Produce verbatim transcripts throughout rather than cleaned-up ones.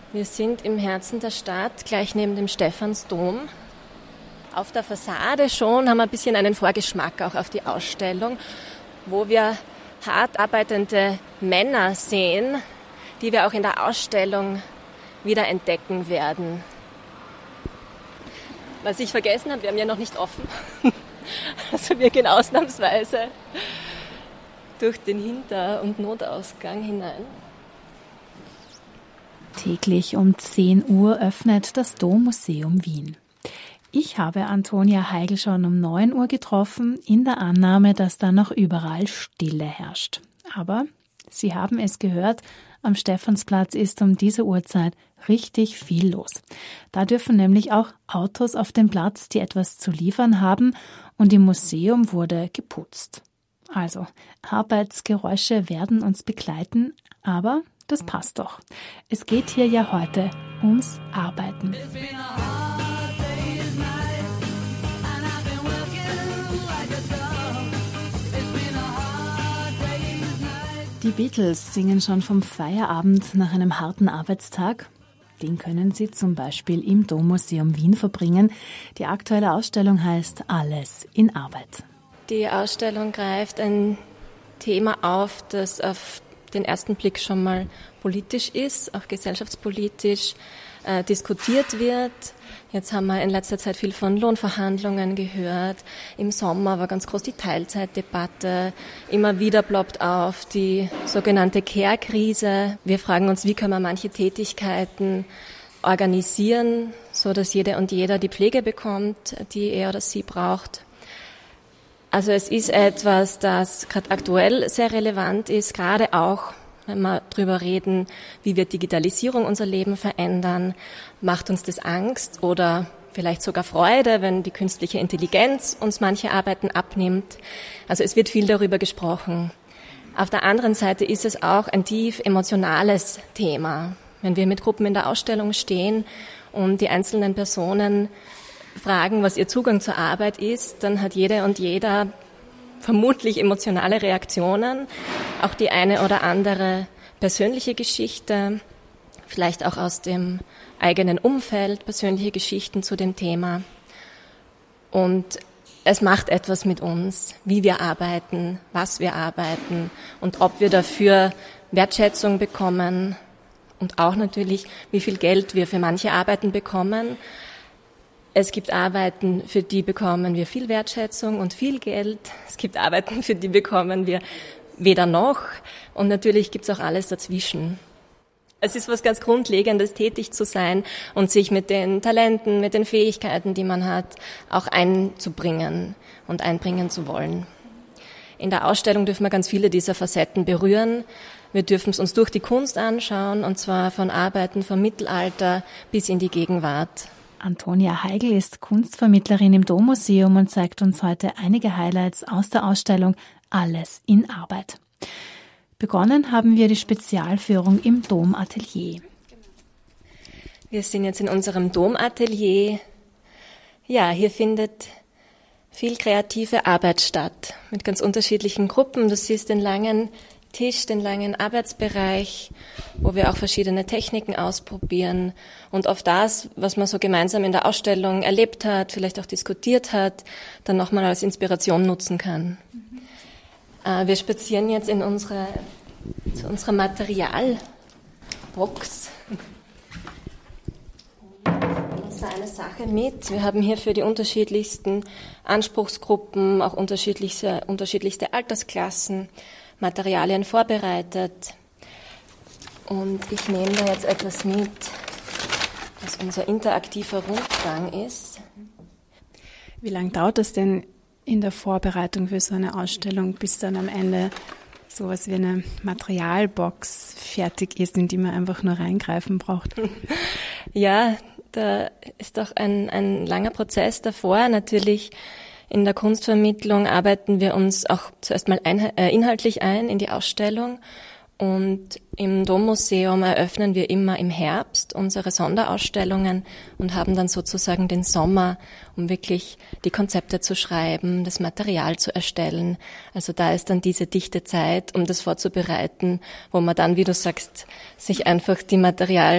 Wir sind im Herzen der Stadt, gleich neben dem Stephansdom. Auf der Fassade schon haben wir ein bisschen einen Vorgeschmack auch auf die Ausstellung, wo wir hart arbeitende Männer sehen, die wir auch in der Ausstellung wieder entdecken werden. Was ich vergessen habe, wir haben ja noch nicht offen. Also wir gehen ausnahmsweise durch den Hinter- und Notausgang hinein. Täglich um zehn Uhr öffnet das Dommuseum Wien. Ich habe Antonia Heigl schon um neun Uhr getroffen, in der Annahme, dass da noch überall Stille herrscht. Aber Sie haben es gehört, am Stephansplatz ist um diese Uhrzeit richtig viel los. Da dürfen nämlich auch Autos auf den Platz, die etwas zu liefern haben, und im Museum wurde geputzt. Also, Arbeitsgeräusche werden uns begleiten, aber das passt doch. Es geht hier ja heute ums Arbeiten. Die Beatles singen schon vom Feierabend nach einem harten Arbeitstag. Den können Sie zum Beispiel im Dommuseum Wien verbringen. Die aktuelle Ausstellung heißt Alles in Arbeit. Die Ausstellung greift ein Thema auf, das auf den ersten Blick schon mal politisch ist, auch gesellschaftspolitisch äh, diskutiert wird. Jetzt haben wir in letzter Zeit viel von Lohnverhandlungen gehört. Im Sommer war ganz groß die Teilzeitdebatte. Immer wieder ploppt auf die sogenannte Care-Krise. Wir fragen uns, wie können wir manche Tätigkeiten organisieren, so dass jede und jeder die Pflege bekommt, die er oder sie braucht. Also es ist etwas, das gerade aktuell sehr relevant ist, gerade auch, wenn wir drüber reden, wie wird Digitalisierung unser Leben verändern, macht uns das Angst oder vielleicht sogar Freude, wenn die künstliche Intelligenz uns manche Arbeiten abnimmt. Also es wird viel darüber gesprochen. Auf der anderen Seite ist es auch ein tief emotionales Thema. Wenn wir mit Gruppen in der Ausstellung stehen und die einzelnen Personen fragen, was ihr Zugang zur Arbeit ist, dann hat jede und jeder vermutlich emotionale Reaktionen, auch die eine oder andere persönliche Geschichte, vielleicht auch aus dem eigenen Umfeld, persönliche Geschichten zu dem Thema. Und es macht etwas mit uns, wie wir arbeiten, was wir arbeiten und ob wir dafür Wertschätzung bekommen und auch natürlich, wie viel Geld wir für manche Arbeiten bekommen. Es gibt Arbeiten, für die bekommen wir viel Wertschätzung und viel Geld. Es gibt Arbeiten, für die bekommen wir weder noch. Und natürlich gibt es auch alles dazwischen. Es ist was ganz Grundlegendes, tätig zu sein und sich mit den Talenten, mit den Fähigkeiten, die man hat, auch einzubringen und einbringen zu wollen. In der Ausstellung dürfen wir ganz viele dieser Facetten berühren. Wir dürfen es uns durch die Kunst anschauen, und zwar von Arbeiten vom Mittelalter bis in die Gegenwart. Antonia Heigl ist Kunstvermittlerin im Dommuseum und zeigt uns heute einige Highlights aus der Ausstellung Alles in Arbeit. Begonnen haben wir die Spezialführung im Domatelier. Wir sind jetzt in unserem Domatelier. Ja, hier findet viel kreative Arbeit statt mit ganz unterschiedlichen Gruppen. Du siehst den langen Tisch, den langen Arbeitsbereich, wo wir auch verschiedene Techniken ausprobieren und auf das, was man so gemeinsam in der Ausstellung erlebt hat, vielleicht auch diskutiert hat, dann nochmal als Inspiration nutzen kann. Mhm. Äh, wir spazieren jetzt in unsere, zu unserer Materialbox. Das war eine Sache mit. Wir haben hier für die unterschiedlichsten Anspruchsgruppen, auch unterschiedlichste, unterschiedlichste Altersklassen, Materialien vorbereitet. Und ich nehme da jetzt etwas mit, was unser interaktiver Rundgang ist. Wie lange dauert es denn in der Vorbereitung für so eine Ausstellung, bis dann am Ende sowas wie eine Materialbox fertig ist, in die man einfach nur reingreifen braucht? Ja, da ist doch ein, ein langer Prozess davor. Natürlich in der Kunstvermittlung arbeiten wir uns auch zuerst mal ein, äh, inhaltlich ein in die Ausstellung. Und im Dommuseum eröffnen wir immer im Herbst unsere Sonderausstellungen und haben dann sozusagen den Sommer, um wirklich die Konzepte zu schreiben, das Material zu erstellen. Also da ist dann diese dichte Zeit, um das vorzubereiten, wo man dann, wie du sagst, sich einfach die Material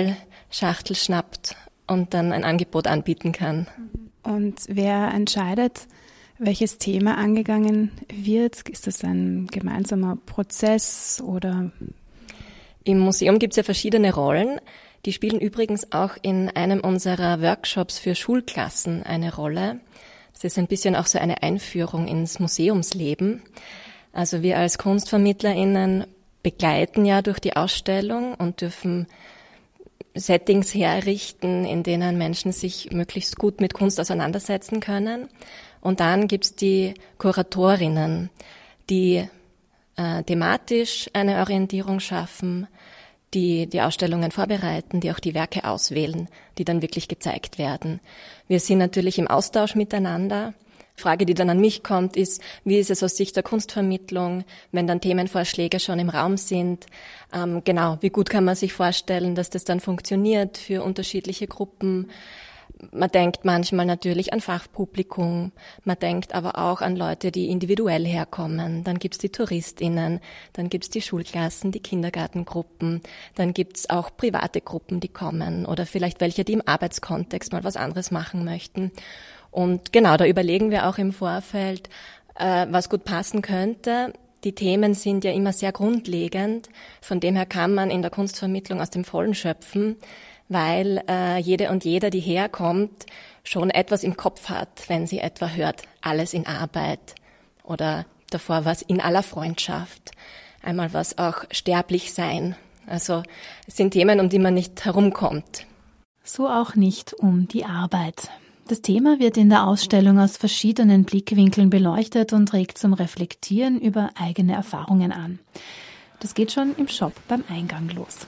Schachtel schnappt und dann ein Angebot anbieten kann. Und wer entscheidet, welches Thema angegangen wird? Ist das ein gemeinsamer Prozess oder? Im Museum gibt es ja verschiedene Rollen. Die spielen übrigens auch in einem unserer Workshops für Schulklassen eine Rolle. Das ist ein bisschen auch so eine Einführung ins Museumsleben. Also wir als KunstvermittlerInnen begleiten ja durch die Ausstellung und dürfen Settings herrichten, in denen Menschen sich möglichst gut mit Kunst auseinandersetzen können. Und dann gibt's die Kuratorinnen, die äh, thematisch eine Orientierung schaffen, die die Ausstellungen vorbereiten, die auch die Werke auswählen, die dann wirklich gezeigt werden. Wir sind natürlich im Austausch miteinander. Frage, die dann an mich kommt, ist, wie ist es aus Sicht der Kunstvermittlung, wenn dann Themenvorschläge schon im Raum sind? Ähm, genau, wie gut kann man sich vorstellen, dass das dann funktioniert für unterschiedliche Gruppen? Man denkt manchmal natürlich an Fachpublikum, man denkt aber auch an Leute, die individuell herkommen. Dann gibt's die TouristInnen, dann gibt's die Schulklassen, die Kindergartengruppen, dann gibt's auch private Gruppen, die kommen oder vielleicht welche, die im Arbeitskontext mal was anderes machen möchten. Und genau, da überlegen wir auch im Vorfeld, äh, was gut passen könnte. Die Themen sind ja immer sehr grundlegend, von dem her kann man in der Kunstvermittlung aus dem Vollen schöpfen, weil äh, jede und jeder, die herkommt, schon etwas im Kopf hat, wenn sie etwa hört, alles in Arbeit oder davor was in aller Freundschaft, einmal was auch sterblich sein. Also es sind Themen, um die man nicht herumkommt. So auch nicht um die Arbeit. Das Thema wird in der Ausstellung aus verschiedenen Blickwinkeln beleuchtet und regt zum Reflektieren über eigene Erfahrungen an. Das geht schon im Shop beim Eingang los.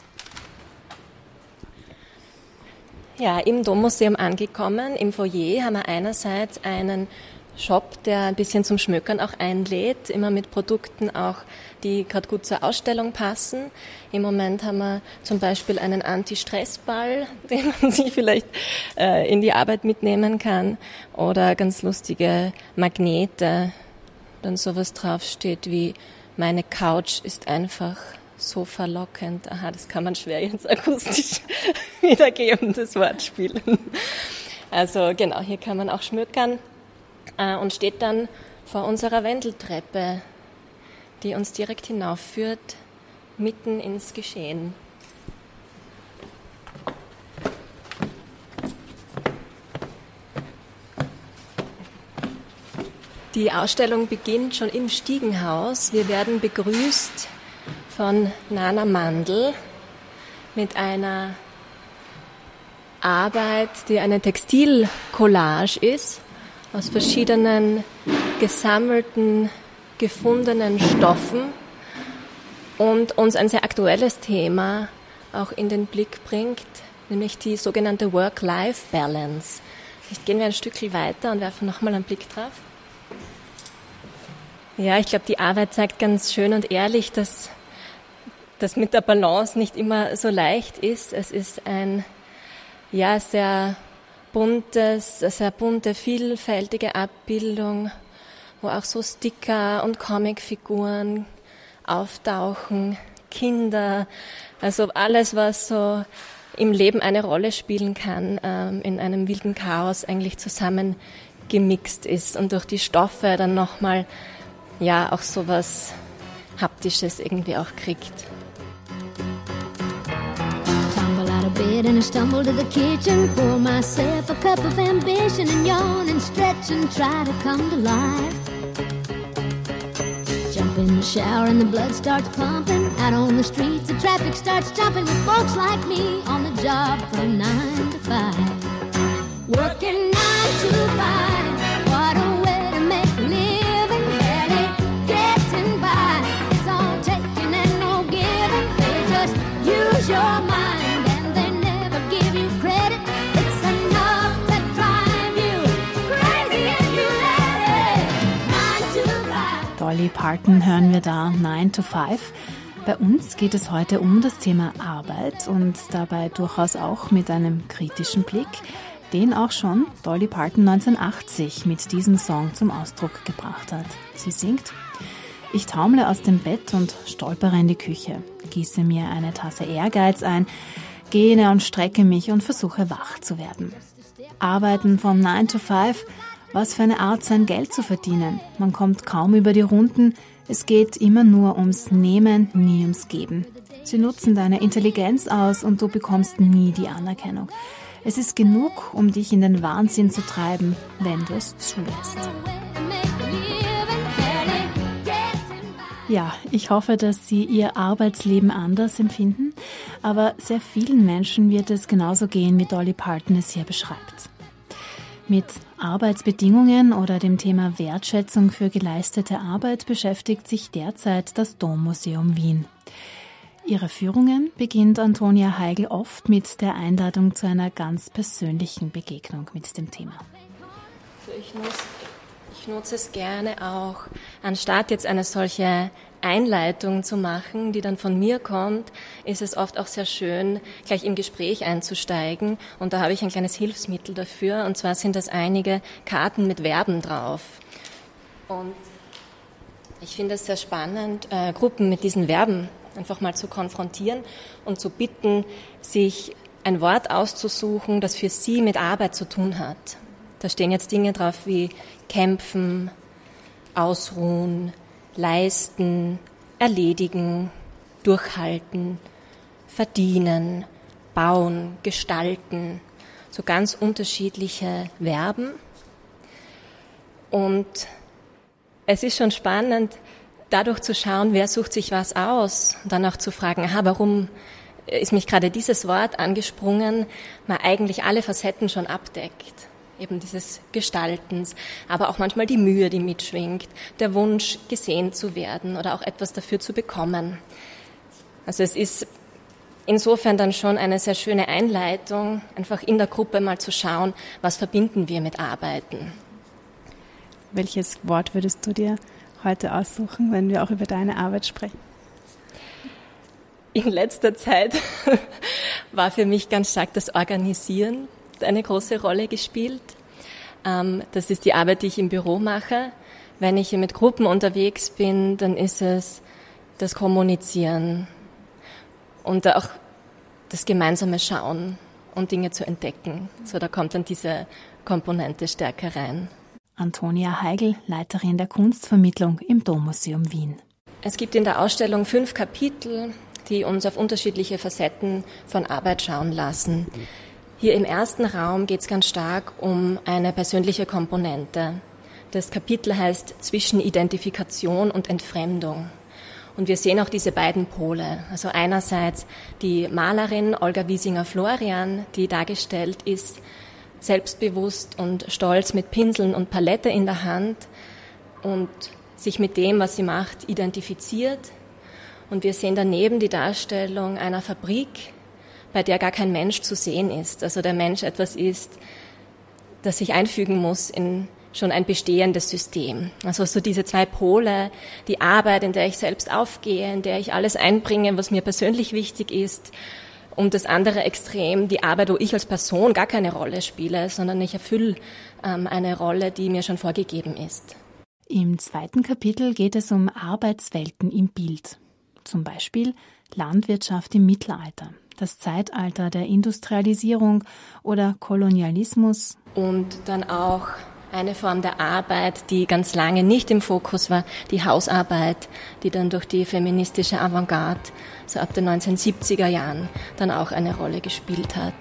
Ja, im Dommuseum angekommen, im Foyer haben wir einerseits einen Shop, der ein bisschen zum Schmökern auch einlädt, immer mit Produkten auch, die gerade gut zur Ausstellung passen. Im Moment haben wir zum Beispiel einen Anti-Stress-Ball, den man sich vielleicht äh, in die Arbeit mitnehmen kann, oder ganz lustige Magnete, dann sowas draufsteht wie meine Couch ist einfach so verlockend. Aha, das kann man schwer jetzt akustisch wiedergeben, das Wortspiel. Also genau, hier kann man auch schmökern. Und steht dann vor unserer Wendeltreppe, die uns direkt hinaufführt, mitten ins Geschehen. Die Ausstellung beginnt schon im Stiegenhaus. Wir werden begrüßt von Nana Mandl mit einer Arbeit, die eine Textilcollage ist, aus verschiedenen gesammelten, gefundenen Stoffen und uns ein sehr aktuelles Thema auch in den Blick bringt, nämlich die sogenannte Work-Life-Balance. Jetzt gehen wir ein Stückchen weiter und werfen nochmal einen Blick drauf. Ja, ich glaube, die Arbeit zeigt ganz schön und ehrlich, dass das mit der Balance nicht immer so leicht ist. Es ist ein, ja, sehr buntes, sehr bunte, vielfältige Abbildung, wo auch so Sticker und Comicfiguren auftauchen, Kinder, also alles, was so im Leben eine Rolle spielen kann, ähm, in einem wilden Chaos eigentlich zusammengemixt ist und durch die Stoffe dann nochmal, ja, auch so was Haptisches irgendwie auch kriegt. Bed and I stumble to the kitchen, pour myself a cup of ambition and yawn and stretch and try to come to life. Jump in the shower and the blood starts pumping. Out on the streets the traffic starts jumping with folks like me on the job from nine to five. Working nine to five, what a way to make a living. Barely getting by, it's all taking and no giving. They just use your mind. Dolly Parton hören wir da, nine to five. Bei uns geht es heute um das Thema Arbeit und dabei durchaus auch mit einem kritischen Blick, den auch schon Dolly Parton neunzehnhundertachtzig mit diesem Song zum Ausdruck gebracht hat. Sie singt: Ich taumle aus dem Bett und stolpere in die Küche, gieße mir eine Tasse Ehrgeiz ein, gähne und strecke mich und versuche wach zu werden. Arbeiten von nine to five, was für eine Art, sein Geld zu verdienen. Man kommt kaum über die Runden, es geht immer nur ums Nehmen, nie ums Geben. Sie nutzen deine Intelligenz aus und du bekommst nie die Anerkennung. Es ist genug, um dich in den Wahnsinn zu treiben, wenn du es zulässt. Ja, ich hoffe, dass Sie Ihr Arbeitsleben anders empfinden, aber sehr vielen Menschen wird es genauso gehen, wie Dolly Parton es hier beschreibt. Mit Arbeitsbedingungen oder dem Thema Wertschätzung für geleistete Arbeit beschäftigt sich derzeit das Dommuseum Wien. Ihre Führungen beginnt Antonia Heigl oft mit der Einladung zu einer ganz persönlichen Begegnung mit dem Thema. Ich nutze, ich nutze es gerne auch, anstatt jetzt eine solche Einleitung zu machen, die dann von mir kommt, ist es oft auch sehr schön, gleich im Gespräch einzusteigen. Und da habe ich ein kleines Hilfsmittel dafür. Und zwar sind das einige Karten mit Verben drauf. Und ich finde es sehr spannend, äh, Gruppen mit diesen Verben einfach mal zu konfrontieren und zu bitten, sich ein Wort auszusuchen, das für sie mit Arbeit zu tun hat. Da stehen jetzt Dinge drauf wie kämpfen, ausruhen, leisten, erledigen, durchhalten, verdienen, bauen, gestalten. So ganz unterschiedliche Verben. Und es ist schon spannend, dadurch zu schauen, wer sucht sich was aus, und dann auch zu fragen, aha, warum ist mich gerade dieses Wort angesprungen, man eigentlich alle Facetten schon abdeckt. Eben dieses Gestaltens, aber auch manchmal die Mühe, die mitschwingt, der Wunsch, gesehen zu werden oder auch etwas dafür zu bekommen. Also es ist insofern dann schon eine sehr schöne Einleitung, einfach in der Gruppe mal zu schauen, was verbinden wir mit Arbeiten. Welches Wort würdest du dir heute aussuchen, wenn wir auch über deine Arbeit sprechen? In letzter Zeit war für mich ganz stark das Organisieren eine große Rolle gespielt. Das ist die Arbeit, die ich im Büro mache. Wenn ich mit Gruppen unterwegs bin, dann ist es das Kommunizieren und auch das gemeinsame Schauen und Dinge zu entdecken. So, da kommt dann diese Komponente stärker rein. Antonia Heigl, Leiterin der Kunstvermittlung im Dommuseum Wien. Es gibt in der Ausstellung fünf Kapitel, die uns auf unterschiedliche Facetten von Arbeit schauen lassen. Hier im ersten Raum geht es ganz stark um eine persönliche Komponente. Das Kapitel heißt Zwischen Identifikation und Entfremdung. Und wir sehen auch diese beiden Pole. Also einerseits die Malerin Olga Wiesinger-Florian, die dargestellt ist, selbstbewusst und stolz mit Pinseln und Palette in der Hand und sich mit dem, was sie macht, identifiziert. Und wir sehen daneben die Darstellung einer Fabrik, bei der gar kein Mensch zu sehen ist. Also der Mensch etwas ist, das sich einfügen muss in schon ein bestehendes System. Also so diese zwei Pole, die Arbeit, in der ich selbst aufgehe, in der ich alles einbringe, was mir persönlich wichtig ist, und das andere Extrem, die Arbeit, wo ich als Person gar keine Rolle spiele, sondern ich erfülle ähm, eine Rolle, die mir schon vorgegeben ist. Im zweiten Kapitel geht es um Arbeitswelten im Bild. Zum Beispiel Landwirtschaft im Mittelalter, das Zeitalter der Industrialisierung oder Kolonialismus. Und dann auch eine Form der Arbeit, die ganz lange nicht im Fokus war, die Hausarbeit, die dann durch die feministische Avantgarde, so ab den neunzehnhundertsiebziger Jahren, dann auch eine Rolle gespielt hat.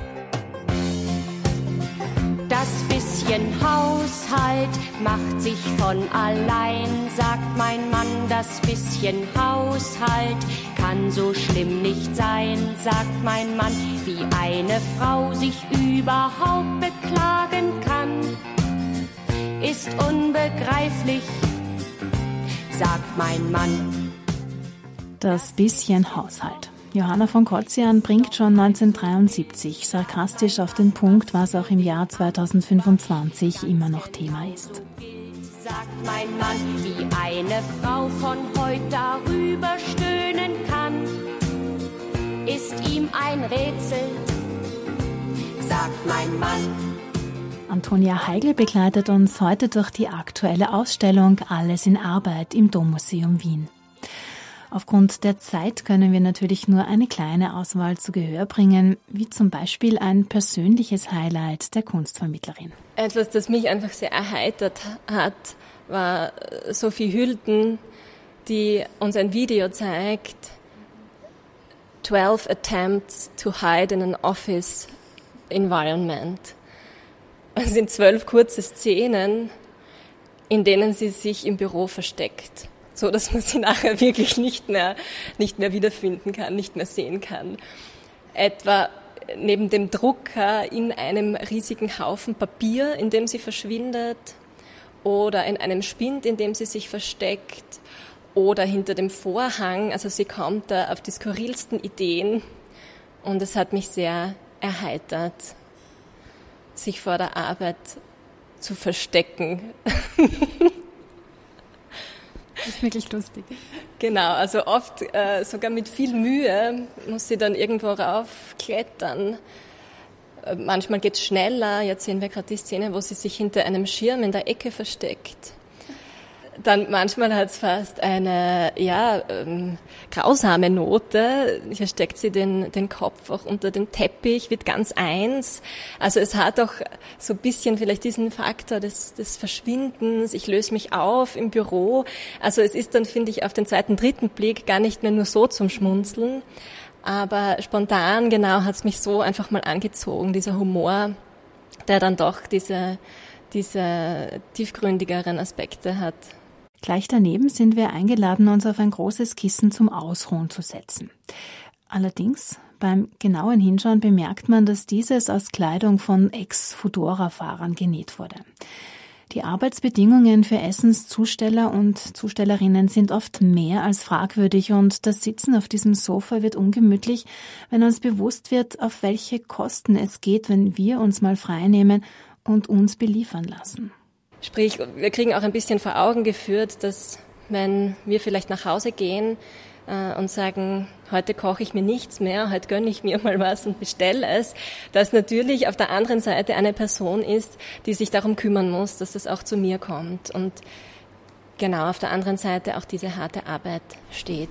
Das bisschen Haushalt macht sich von allein, sagt mein Mann. Das bisschen Haushalt kann so schlimm nicht sein, sagt mein Mann. Wie eine Frau sich überhaupt beklagen kann, ist unbegreiflich, sagt mein Mann. Das bisschen Haushalt. Johanna von Kotzian bringt schon neunzehnhundertdreiundsiebzig sarkastisch auf den Punkt, was auch im Jahr zweitausendfünfundzwanzig immer noch Thema ist. Sagt mein Mann, wie eine Frau von heute darüber stöhnen kann, ist ihm ein Rätsel, sagt mein Mann. Antonia Heigl begleitet uns heute durch die aktuelle Ausstellung Alles in Arbeit im Dommuseum Wien. Aufgrund der Zeit können wir natürlich nur eine kleine Auswahl zu Gehör bringen, wie zum Beispiel ein persönliches Highlight der Kunstvermittlerin. Etwas, das mich einfach sehr erheitert hat, war Sophie Hülten, die uns ein Video zeigt, twelve attempts to hide in an office environment. Es sind zwölf kurze Szenen, in denen sie sich im Büro versteckt, so dass man sie nachher wirklich nicht mehr, nicht mehr wiederfinden kann, nicht mehr sehen kann. Etwa neben dem Drucker in einem riesigen Haufen Papier, in dem sie verschwindet, oder in einem Spind, in dem sie sich versteckt, oder hinter dem Vorhang. Also sie kommt da auf die skurrilsten Ideen und es hat mich sehr erheitert, sich vor der Arbeit zu verstecken. Das ist wirklich lustig. Genau, also oft äh, sogar mit viel Mühe muss sie dann irgendwo raufklettern. Äh, manchmal geht's schneller. Jetzt sehen wir gerade die Szene, wo sie sich hinter einem Schirm in der Ecke versteckt. Dann manchmal hat es fast eine ja ähm, grausame Note. Hier steckt sie den den Kopf auch unter den Teppich, wird ganz eins. Also es hat auch so ein bisschen vielleicht diesen Faktor des des Verschwindens. Ich löse mich auf im Büro. Also es ist dann, finde ich, auf den zweiten, dritten Blick gar nicht mehr nur so zum Schmunzeln. Aber spontan, genau, hat es mich so einfach mal angezogen, dieser Humor, der dann doch diese diese tiefgründigeren Aspekte hat. Gleich daneben sind wir eingeladen, uns auf ein großes Kissen zum Ausruhen zu setzen. Allerdings, beim genauen Hinschauen bemerkt man, dass dieses aus Kleidung von Ex-Foodora-Fahrern genäht wurde. Die Arbeitsbedingungen für Essenszusteller und Zustellerinnen sind oft mehr als fragwürdig und das Sitzen auf diesem Sofa wird ungemütlich, wenn uns bewusst wird, auf welche Kosten es geht, wenn wir uns mal frei nehmen und uns beliefern lassen. Sprich, wir kriegen auch ein bisschen vor Augen geführt, dass wenn wir vielleicht nach Hause gehen äh, und sagen, heute koche ich mir nichts mehr, heute gönne ich mir mal was und bestelle es, dass natürlich auf der anderen Seite eine Person ist, die sich darum kümmern muss, dass es auch zu mir kommt. Und genau auf der anderen Seite auch diese harte Arbeit steht.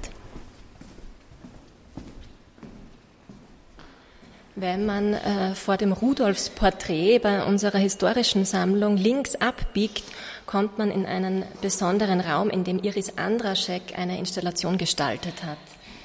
Wenn man äh, vor dem Rudolfs-Porträt bei unserer historischen Sammlung links abbiegt, kommt man in einen besonderen Raum, in dem Iris Andraschek eine Installation gestaltet hat.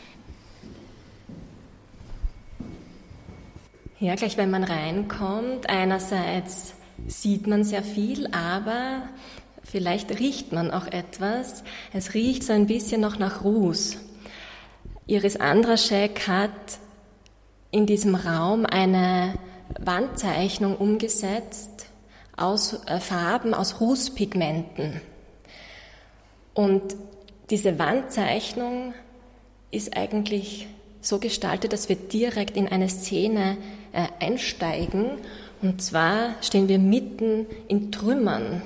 Ja, gleich wenn man reinkommt, einerseits sieht man sehr viel, aber vielleicht riecht man auch etwas. Es riecht so ein bisschen noch nach Ruß. Iris Andraschek hat in diesem Raum eine Wandzeichnung umgesetzt aus äh, Farben, aus Rußpigmenten. Und diese Wandzeichnung ist eigentlich so gestaltet, dass wir direkt in eine Szene äh, einsteigen. Und zwar stehen wir mitten in Trümmern.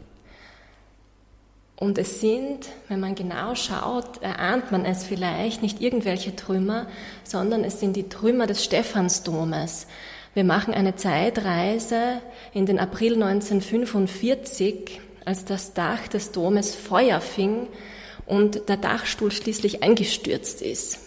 Und es sind, wenn man genau schaut, erahnt man es vielleicht, nicht irgendwelche Trümmer, sondern es sind die Trümmer des Stephansdomes. Wir machen eine Zeitreise in den April neunzehnhundertfünfundvierzig, als das Dach des Domes Feuer fing und der Dachstuhl schließlich eingestürzt ist.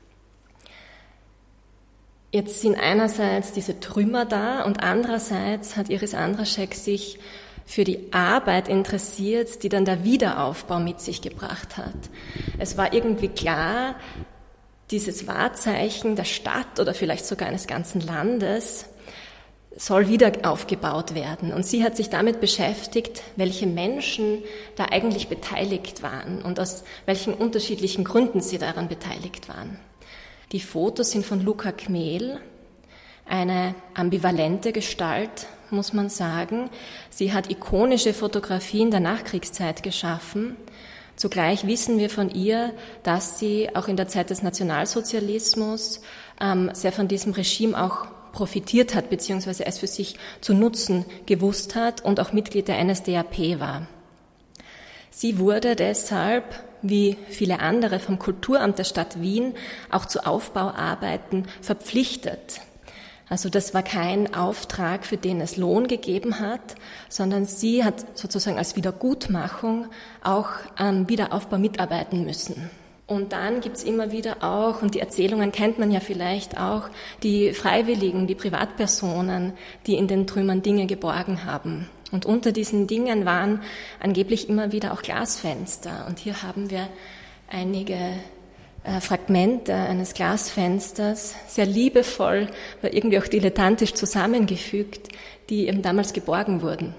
Jetzt sind einerseits diese Trümmer da und andererseits hat Iris Andraschek sich für die Arbeit interessiert, die dann der Wiederaufbau mit sich gebracht hat. Es war irgendwie klar, dieses Wahrzeichen der Stadt oder vielleicht sogar eines ganzen Landes soll wieder aufgebaut werden. Und sie hat sich damit beschäftigt, welche Menschen da eigentlich beteiligt waren und aus welchen unterschiedlichen Gründen sie daran beteiligt waren. Die Fotos sind von Luca Kmehl, eine ambivalente Gestalt, muss man sagen. Sie hat ikonische Fotografien der Nachkriegszeit geschaffen. Zugleich wissen wir von ihr, dass sie auch in der Zeit des Nationalsozialismus ähm, sehr von diesem Regime auch profitiert hat, beziehungsweise es für sich zu nutzen gewusst hat und auch Mitglied der N S D A P war. Sie wurde deshalb, wie viele andere vom Kulturamt der Stadt Wien, auch zu Aufbauarbeiten verpflichtet. Also das war kein Auftrag, für den es Lohn gegeben hat, sondern sie hat sozusagen als Wiedergutmachung auch am Wiederaufbau mitarbeiten müssen. Und dann gibt's immer wieder auch, und die Erzählungen kennt man ja vielleicht auch, die Freiwilligen, die Privatpersonen, die in den Trümmern Dinge geborgen haben. Und unter diesen Dingen waren angeblich immer wieder auch Glasfenster. Und hier haben wir einige äh, Fragmente eines Glasfensters, sehr liebevoll, aber irgendwie auch dilettantisch zusammengefügt, die eben damals geborgen wurden.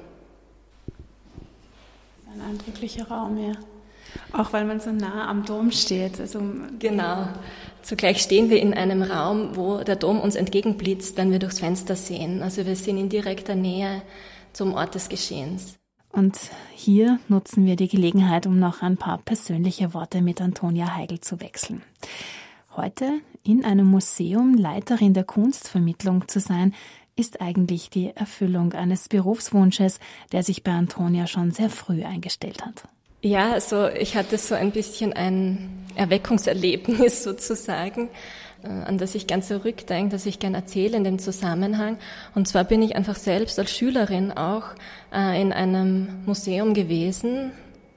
Das ist ein eindrücklicher Raum, ja. Auch weil man so nah am Dom steht. Also genau. Zugleich stehen wir in einem Raum, wo der Dom uns entgegenblitzt, wenn wir durchs Fenster sehen. Also wir sind in direkter Nähe zum Ort des Geschehens. Und hier nutzen wir die Gelegenheit, um noch ein paar persönliche Worte mit Antonia Heigl zu wechseln. Heute in einem Museum Leiterin der Kunstvermittlung zu sein, ist eigentlich die Erfüllung eines Berufswunsches, der sich bei Antonia schon sehr früh eingestellt hat. Ja, also ich hatte so ein bisschen ein Erweckungserlebnis sozusagen, an das ich gern zurückdenke, das ich gern erzähle in dem Zusammenhang. Und zwar bin ich einfach selbst als Schülerin auch äh, in einem Museum gewesen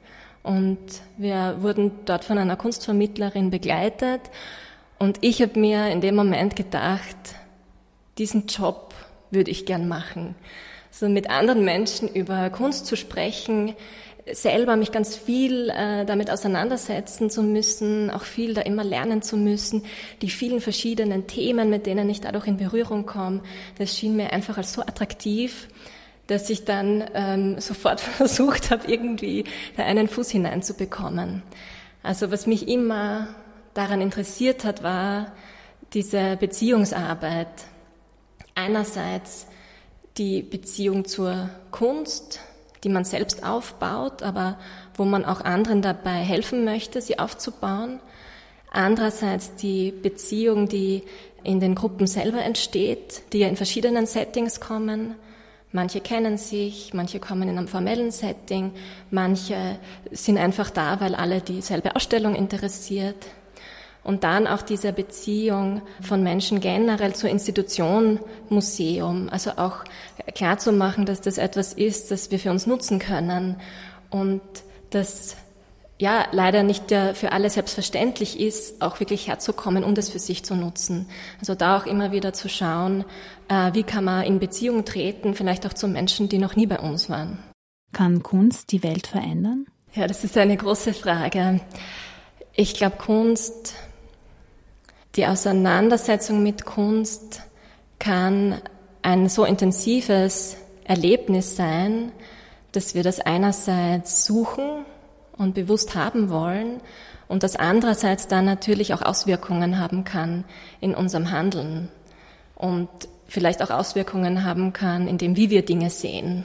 und wir wurden dort von einer Kunstvermittlerin begleitet und ich habe mir in dem Moment gedacht, diesen Job würde ich gern machen. So mit anderen Menschen über Kunst zu sprechen, selber mich ganz viel äh, damit auseinandersetzen zu müssen, auch viel da immer lernen zu müssen, die vielen verschiedenen Themen, mit denen ich dadurch in Berührung komme, das schien mir einfach als so attraktiv, dass ich dann ähm, sofort versucht habe, irgendwie da einen Fuß hineinzubekommen. Also was mich immer daran interessiert hat, war diese Beziehungsarbeit. Einerseits die Beziehung zur Kunst, die man selbst aufbaut, aber wo man auch anderen dabei helfen möchte, sie aufzubauen. Andererseits die Beziehung, die in den Gruppen selber entsteht, die ja in verschiedenen Settings kommen. Manche kennen sich, manche kommen in einem formellen Setting, manche sind einfach da, weil alle dieselbe Ausstellung interessiert. Und dann auch diese Beziehung von Menschen generell zur Institution Museum, also auch klar zu machen, dass das etwas ist, das wir für uns nutzen können und das ja leider nicht für alle selbstverständlich ist, auch wirklich herzukommen und es für sich zu nutzen. Also da auch immer wieder zu schauen, wie kann man in Beziehung treten, vielleicht auch zu Menschen, die noch nie bei uns waren. Kann Kunst die Welt verändern? Ja, das ist eine große Frage. Ich glaube, Kunst, die Auseinandersetzung mit Kunst kann ein so intensives Erlebnis sein, dass wir das einerseits suchen und bewusst haben wollen und das andererseits dann natürlich auch Auswirkungen haben kann in unserem Handeln und vielleicht auch Auswirkungen haben kann in dem, wie wir Dinge sehen.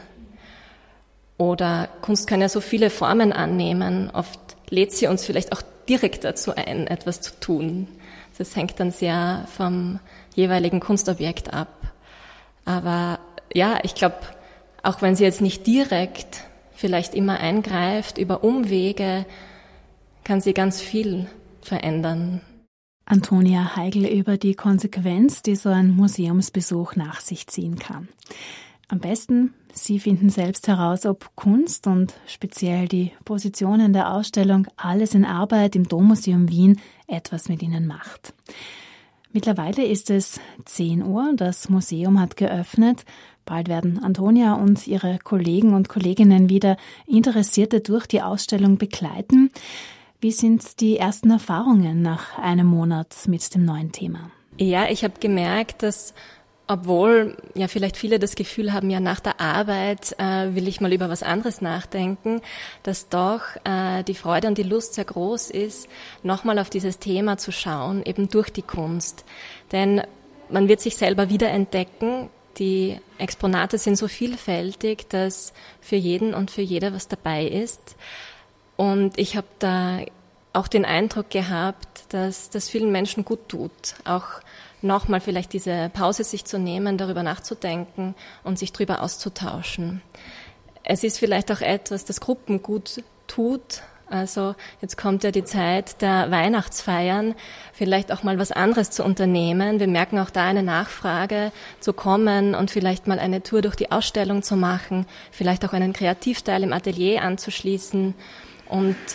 Oder Kunst kann ja so viele Formen annehmen. Oft lädt sie uns vielleicht auch direkt dazu ein, etwas zu tun. Das hängt dann sehr vom jeweiligen Kunstobjekt ab. Aber ja, ich glaube, auch wenn sie jetzt nicht direkt vielleicht immer eingreift, über Umwege, kann sie ganz viel verändern. Antonia Heigl über die Konsequenz, die so ein Museumsbesuch nach sich ziehen kann. Am besten, Sie finden selbst heraus, ob Kunst und speziell die Positionen der Ausstellung Alles in Arbeit im Dommuseum Wien etwas mit Ihnen macht. Mittlerweile ist es zehn Uhr, das Museum hat geöffnet. Bald werden Antonia und ihre Kollegen und Kolleginnen wieder Interessierte durch die Ausstellung begleiten. Wie sind die ersten Erfahrungen nach einem Monat mit dem neuen Thema? Ja, ich habe gemerkt, dass obwohl ja vielleicht viele das Gefühl haben, ja nach der Arbeit äh, will ich mal über was anderes nachdenken, dass doch äh, die Freude und die Lust sehr groß ist, nochmal auf dieses Thema zu schauen, eben durch die Kunst. Denn man wird sich selber wiederentdecken. Die Exponate sind so vielfältig, dass für jeden und für jede was dabei ist. Und ich habe da auch den Eindruck gehabt, dass das vielen Menschen gut tut, auch nochmal vielleicht diese Pause sich zu nehmen, darüber nachzudenken und sich darüber auszutauschen. Es ist vielleicht auch etwas, das Gruppen gut tut. Also jetzt kommt ja die Zeit der Weihnachtsfeiern, vielleicht auch mal was anderes zu unternehmen. Wir merken auch da eine Nachfrage zu kommen und vielleicht mal eine Tour durch die Ausstellung zu machen, vielleicht auch einen Kreativteil im Atelier anzuschließen und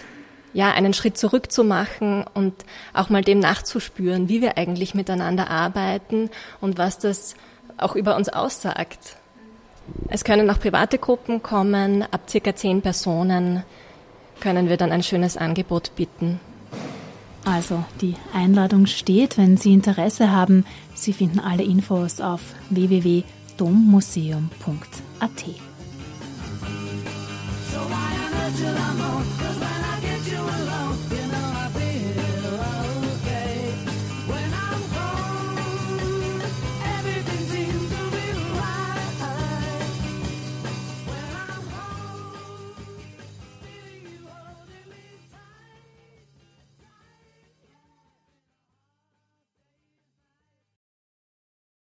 ja, einen Schritt zurück zu machen und auch mal dem nachzuspüren, wie wir eigentlich miteinander arbeiten und was das auch über uns aussagt. Es können auch private Gruppen kommen, ab circa zehn Personen können wir dann ein schönes Angebot bieten. Also, die Einladung steht, wenn Sie Interesse haben. Sie finden alle Infos auf w w w punkt dommuseum punkt a t. So